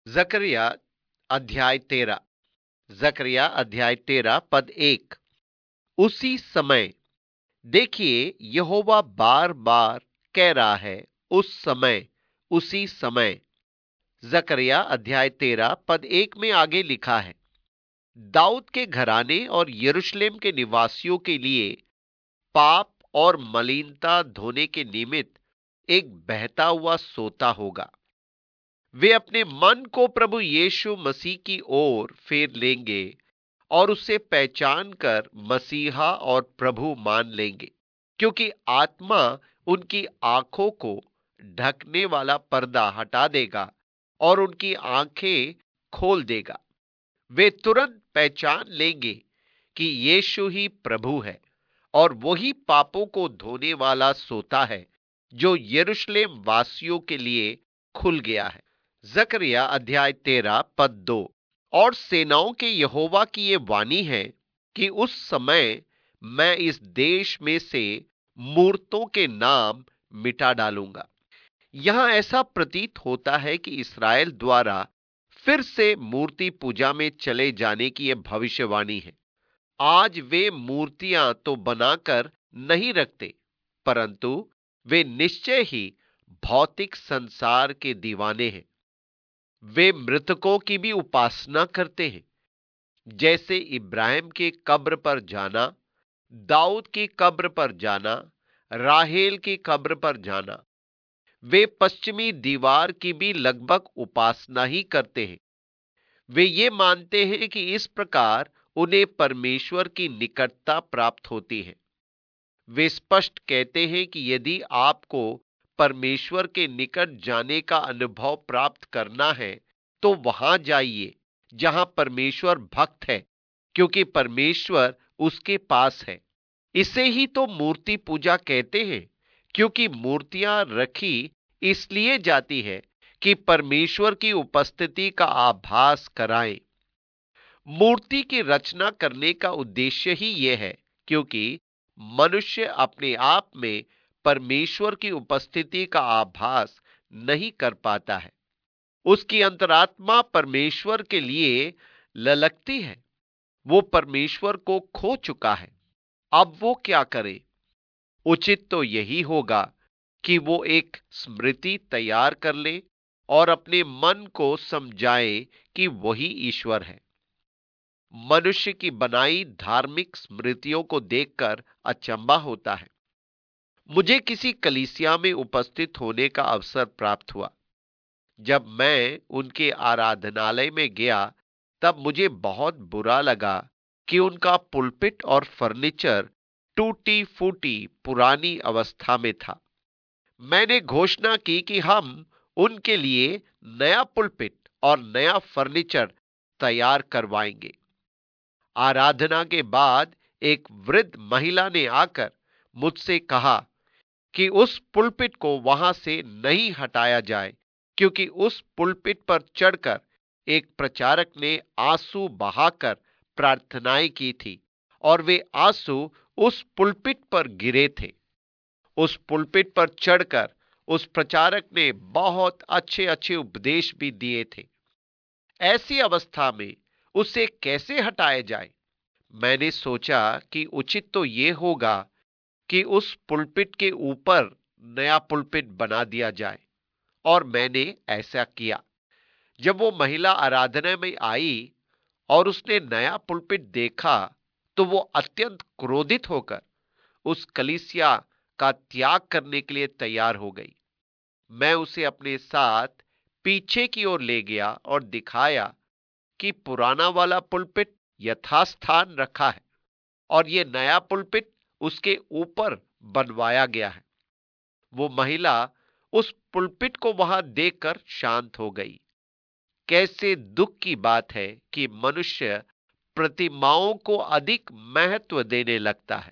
जकरिया अध्याय 13। जकरिया अध्याय 13 पद 1। उसी समय, देखिए, यहोवा बार बार कह रहा है, उस समय, उसी समय। जकरिया अध्याय 13 पद 1 में आगे लिखा है, दाऊद के घराने और यरूशलेम के निवासियों के लिए पाप और मलिनता धोने के निमित्त एक बहता हुआ सोता होगा। वे अपने मन को प्रभु यीशु मसीह की ओर फेर लेंगे और उसे पहचान कर मसीहा और प्रभु मान लेंगे, क्योंकि आत्मा उनकी आंखों को ढकने वाला पर्दा हटा देगा और उनकी आंखें खोल देगा। वे तुरंत पहचान लेंगे कि यीशु ही प्रभु है और वही पापों को धोने वाला सोता है जो यरूशलेम वासियों के लिए खुल गया है। जकरिया अध्याय 13 पद 2। और सेनाओं के यहोवा की ये वाणी है कि उस समय मैं इस देश में से मूर्तों के नाम मिटा डालूंगा। यहां ऐसा प्रतीत होता है कि इस्राएल द्वारा फिर से मूर्ति पूजा में चले जाने की यह भविष्यवाणी है। आज वे मूर्तियां तो बनाकर नहीं रखते, परंतु वे निश्चय ही भौतिक संसार के दीवाने हैं। वे मृतकों की भी उपासना करते हैं, जैसे इब्राहिम की कब्र पर जाना, दाऊद की कब्र पर जाना, राहेल की कब्र पर जाना। वे पश्चिमी दीवार की भी लगभग उपासना ही करते हैं। वे ये मानते हैं कि इस प्रकार उन्हें परमेश्वर की निकटता प्राप्त होती है। वे स्पष्ट कहते हैं कि यदि आपको परमेश्वर के निकट जाने का अनुभव प्राप्त करना है, तो वहां जाइए जहां परमेश्वर भक्त है, क्योंकि परमेश्वर उसके पास है। इसे ही तो मूर्ति पूजा कहते हैं, क्योंकि मूर्तियां रखी इसलिए जाती है कि परमेश्वर की उपस्थिति का आभास कराएं। मूर्ति की रचना करने का उद्देश्य ही यह है, क्योंकि मनुष्य अपने आप में परमेश्वर की उपस्थिति का आभास नहीं कर पाता है। उसकी अंतरात्मा परमेश्वर के लिए ललकती है। वो परमेश्वर को खो चुका है। अब वो क्या करे? उचित तो यही होगा कि वो एक स्मृति तैयार कर ले और अपने मन को समझाए कि वही ईश्वर है। मनुष्य की बनाई धार्मिक स्मृतियों को देखकर अचंभा होता है। मुझे किसी कलीसिया में उपस्थित होने का अवसर प्राप्त हुआ। जब मैं उनके आराधनालय में गया, तब मुझे बहुत बुरा लगा कि उनका पुलपिट और फर्नीचर टूटी फूटी पुरानी अवस्था में था। मैंने घोषणा की कि हम उनके लिए नया पुलपिट और नया फर्नीचर तैयार करवाएंगे। आराधना के बाद एक वृद्ध महिला ने आकर मुझसे कहा कि उस पुलपिट को वहां से नहीं हटाया जाए, क्योंकि उस पुलपिट पर चढ़कर एक प्रचारक ने आंसू बहाकर प्रार्थनाएं की थी और वे आंसू उस पुलपिट पर गिरे थे। उस पुलपिट पर चढ़कर उस प्रचारक ने बहुत अच्छे अच्छे उपदेश भी दिए थे। ऐसी अवस्था में उसे कैसे हटाया जाए? मैंने सोचा कि उचित तो ये होगा कि उस पुलपिट के ऊपर नया पुलपिट बना दिया जाए, और मैंने ऐसा किया। जब वो महिला आराधना में आई और उसने नया पुलपिट देखा, तो वो अत्यंत क्रोधित होकर उस कलीसिया का त्याग करने के लिए तैयार हो गई। मैं उसे अपने साथ पीछे की ओर ले गया और दिखाया कि पुराना वाला पुलपिट यथास्थान रखा है और ये नया पुलपिट उसके ऊपर बनवाया गया है। वो महिला उस पुलपिट को वहां देखकर शांत हो गई। कैसे दुख की बात है कि मनुष्य प्रतिमाओं को अधिक महत्व देने लगता है।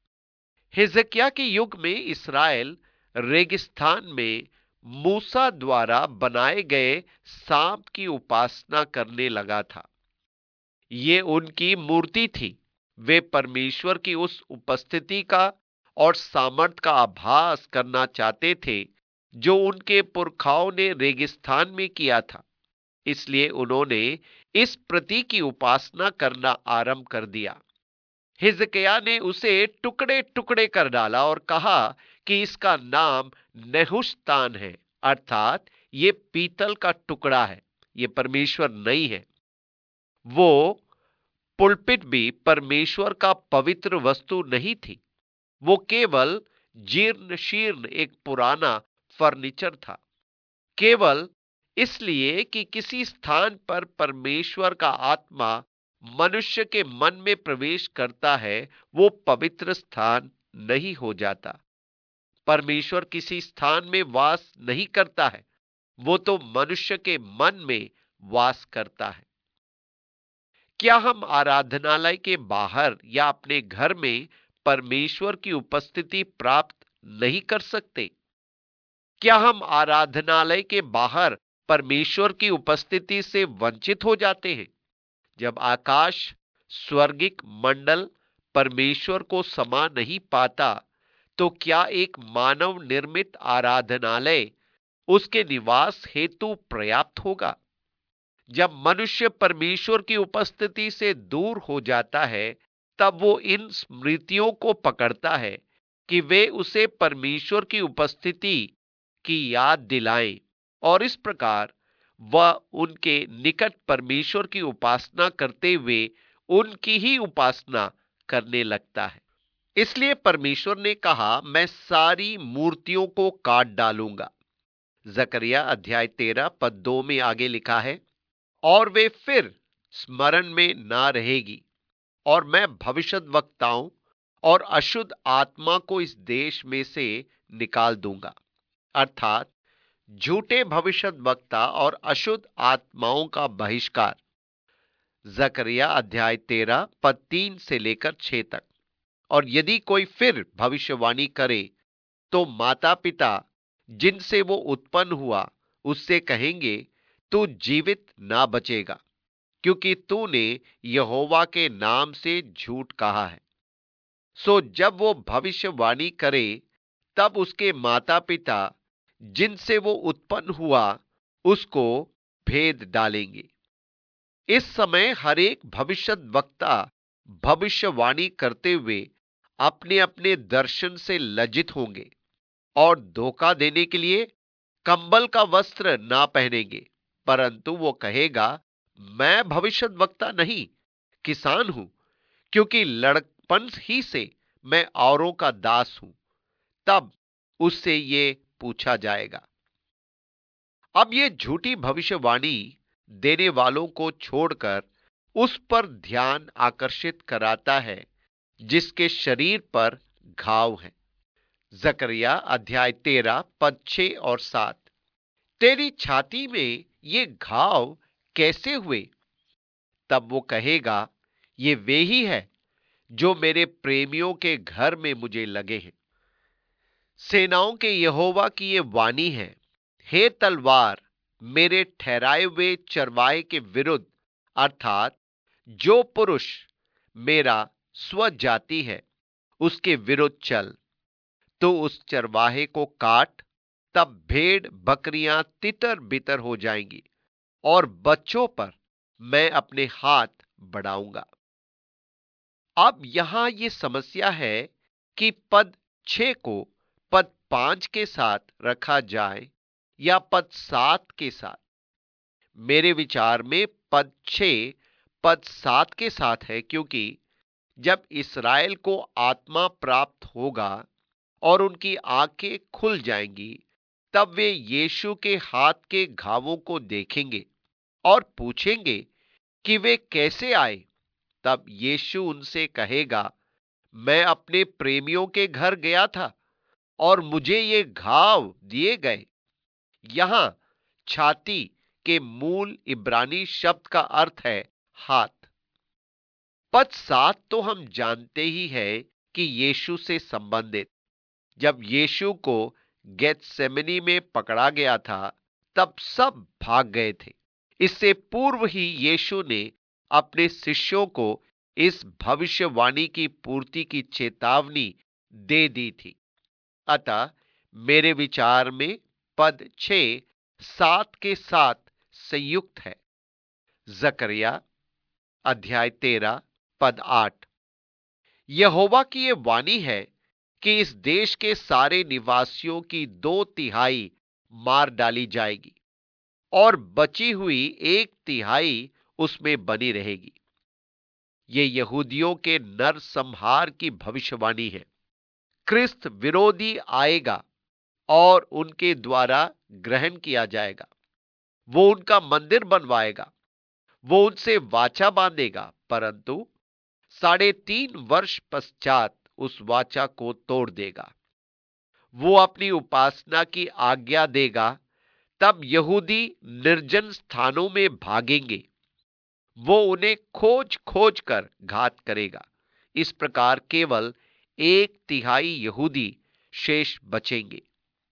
हिजकिय्याह के युग में इस्राएल रेगिस्तान में मूसा द्वारा बनाए गए सांप की उपासना करने लगा था। ये उनकी मूर्ति थी। वे परमेश्वर की उस उपस्थिति का और सामर्थ का आभास करना चाहते थे जो उनके पुरखाओं ने रेगिस्तान में किया था। इसलिए उन्होंने इस प्रतीक की उपासना करना आरंभ कर दिया। हिजकिय्याह ने उसे टुकड़े टुकड़े कर डाला और कहा कि इसका नाम नेहुश्तान है, अर्थात ये पीतल का टुकड़ा है, ये परमेश्वर नहीं है। वो पुलपिट भी परमेश्वर का पवित्र वस्तु नहीं थी, वो केवल जीर्ण शीर्ण एक पुराना फर्नीचर था। केवल इसलिए कि किसी स्थान पर परमेश्वर का आत्मा मनुष्य के मन में प्रवेश करता है, वो पवित्र स्थान नहीं हो जाता। परमेश्वर किसी स्थान में वास नहीं करता है, वो तो मनुष्य के मन में वास करता है। क्या हम आराधनालय के बाहर या अपने घर में परमेश्वर की उपस्थिति प्राप्त नहीं कर सकते? क्या हम आराधनालय के बाहर परमेश्वर की उपस्थिति से वंचित हो जाते हैं? जब आकाश स्वर्गिक मंडल परमेश्वर को समा नहीं पाता, तो क्या एक मानव निर्मित आराधनालय उसके निवास हेतु पर्याप्त होगा? जब मनुष्य परमेश्वर की उपस्थिति से दूर हो जाता है, तब वो इन स्मृतियों को पकड़ता है कि वे उसे परमेश्वर की उपस्थिति की याद दिलाएं, और इस प्रकार वह उनके निकट परमेश्वर की उपासना करते हुए उनकी ही उपासना करने लगता है। इसलिए परमेश्वर ने कहा, मैं सारी मूर्तियों को काट डालूंगा। जकरिया अध्याय 13 पद 2 में आगे लिखा है, और वे फिर स्मरण में ना रहेगी, और मैं भविष्यद्वक्ताओं और अशुद्ध आत्मा को इस देश में से निकाल दूंगा। अर्थात झूठे भविष्यद्वक्ता और अशुद्ध आत्माओं का बहिष्कार। जकरिया अध्याय 13 पद 3 से लेकर 6 तक। और यदि कोई फिर भविष्यवाणी करे, तो माता पिता जिनसे वो उत्पन्न हुआ उससे कहेंगे, तू जीवित ना बचेगा, क्योंकि तूने यहोवा के नाम से झूठ कहा है। सो जब वो भविष्यवाणी करे, तब उसके माता पिता जिनसे वो उत्पन्न हुआ उसको भेद डालेंगे। इस समय हर एक भविष्यद्वक्ता भविष्यवाणी करते हुए अपने अपने दर्शन से लज्जित होंगे और धोखा देने के लिए कंबल का वस्त्र ना पहनेंगे, परंतु वो कहेगा, मैं भविष्यद्वक्ता नहीं, किसान हूं, क्योंकि लड़कपन ही से मैं औरों का दास हूं। तब उससे ये पूछा जाएगा। अब ये झूठी भविष्यवाणी देने वालों को छोड़कर उस पर ध्यान आकर्षित कराता है जिसके शरीर पर घाव है। जकरिया अध्याय 13 पद 6 और 7। तेरी छाती में ये घाव कैसे हुए? तब वो कहेगा, ये वे ही है जो मेरे प्रेमियों के घर में मुझे लगे हैं। सेनाओं के यहोवा की ये वाणी है, हे तलवार मेरे ठहराए हुए चरवाहे के विरुद्ध, अर्थात जो पुरुष मेरा स्वजाति है उसके विरुद्ध चल, तो उस चरवाहे को काट, तब भेड़ बकरियां तितर बितर हो जाएंगी और बच्चों पर मैं अपने हाथ बढ़ाऊंगा। अब यहां यह समस्या है कि पद 6 को पद 5 के साथ रखा जाए या पद 7 के साथ। मेरे विचार में पद 6 पद 7 के साथ है, क्योंकि जब इस्राएल को आत्मा प्राप्त होगा और उनकी आंखें खुल जाएंगी, तब वे यीशु के हाथ के घावों को देखेंगे और पूछेंगे कि वे कैसे आए। तब यीशु उनसे कहेगा, मैं अपने प्रेमियों के घर गया था और मुझे ये घाव दिए गए। यहां छाती के मूल इब्रानी शब्द का अर्थ है हाथ। पद 7 तो हम जानते ही हैं कि यीशु से संबंधित। जब यीशु को गेत्सेमनी में पकड़ा गया था, तब सब भाग गए थे। इससे पूर्व ही यीशु ने अपने शिष्यों को इस भविष्यवाणी की पूर्ति की चेतावनी दे दी थी। अतः मेरे विचार में पद 6 7 के साथ संयुक्त है। जकरिया अध्याय 13 पद 8। यहोवा की यह वाणी है कि इस देश के सारे निवासियों की 2/3 मार डाली जाएगी और बची हुई 1/3 उसमें बनी रहेगी। ये यहूदियों के नरसंहार की भविष्यवाणी है। क्रिस्त विरोधी आएगा और उनके द्वारा ग्रहण किया जाएगा। वो उनका मंदिर बनवाएगा, वो उनसे वाचा बांधेगा, परंतु 3.5 वर्ष पश्चात उस वाचा को तोड़ देगा। वो अपनी उपासना की आज्ञा देगा। तब यहूदी निर्जन स्थानों में भागेंगे। वो उन्हें खोज खोज कर घात करेगा। इस प्रकार केवल 1/3 यहूदी शेष बचेंगे।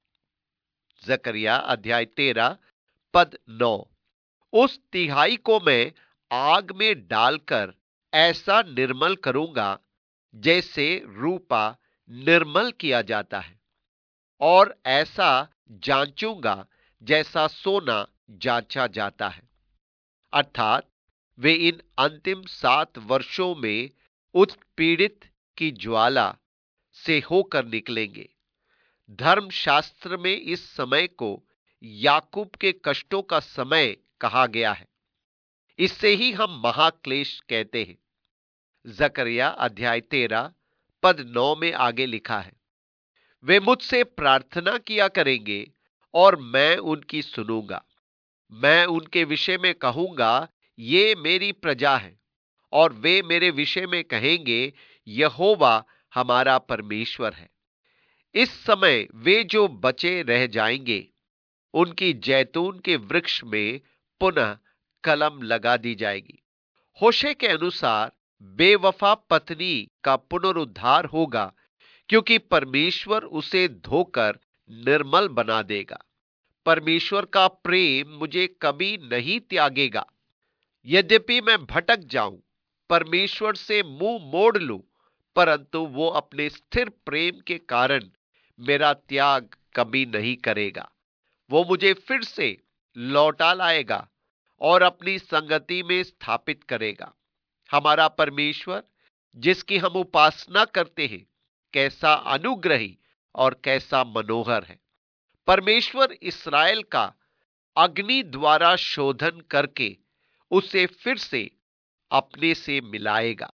जकरिया अध्याय 13 पद 9। उस तिहाई को मैं आग में डालकर ऐसा निर्मल करूंगा जैसे रूपा निर्मल किया जाता है, और ऐसा जांचूंगा जैसा सोना जांचा जाता है। अर्थात वे इन अंतिम 7 वर्षों में उत्पीड़ित की ज्वाला से होकर निकलेंगे। धर्मशास्त्र में इस समय को याकूब के कष्टों का समय कहा गया है। इससे ही हम महाक्लेश कहते हैं। जकरिया अध्याय 13 पद 9 में आगे लिखा है, वे मुझसे प्रार्थना किया करेंगे और मैं उनकी सुनूंगा। मैं उनके विषय में कहूंगा, ये मेरी प्रजा है, और वे मेरे विषय में कहेंगे, यहोवा हमारा परमेश्वर है। इस समय वे जो बचे रह जाएंगे, उनकी जैतून के वृक्ष में पुनः कलम लगा दी जाएगी। होशे के अनुसार बेवफा पत्नी का पुनरुद्धार होगा, क्योंकि परमेश्वर उसे धोकर निर्मल बना देगा। परमेश्वर का प्रेम मुझे कभी नहीं त्यागेगा। यद्यपि मैं भटक जाऊं, परमेश्वर से मुंह मोड़ लूं, परंतु वो अपने स्थिर प्रेम के कारण मेरा त्याग कभी नहीं करेगा। वो मुझे फिर से लौटा लाएगा और अपनी संगति में स्थापित करेगा। हमारा परमेश्वर, जिसकी हम उपासना करते हैं, कैसा अनुग्रही और कैसा मनोहर है। परमेश्वर इस्राएल का अग्नि द्वारा शोधन करके उसे फिर से अपने से मिलाएगा।